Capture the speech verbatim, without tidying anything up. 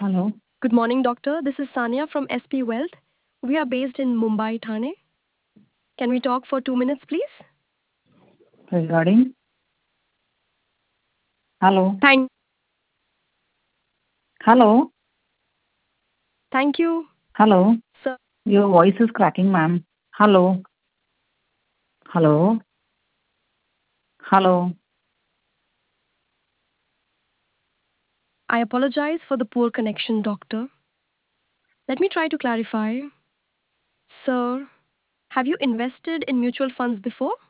Hello. Good morning, doctor. This is Sania from S P Wealth. We are based in Mumbai, Thane. Can we talk for two minutes, please? Regarding? Hello. Thank, Hello. thank you, Hello. sir. Your voice is cracking, ma'am. Hello. Hello. Hello. I apologize for the poor connection, doctor. Let me try to clarify. Sir, have you invested in mutual funds before?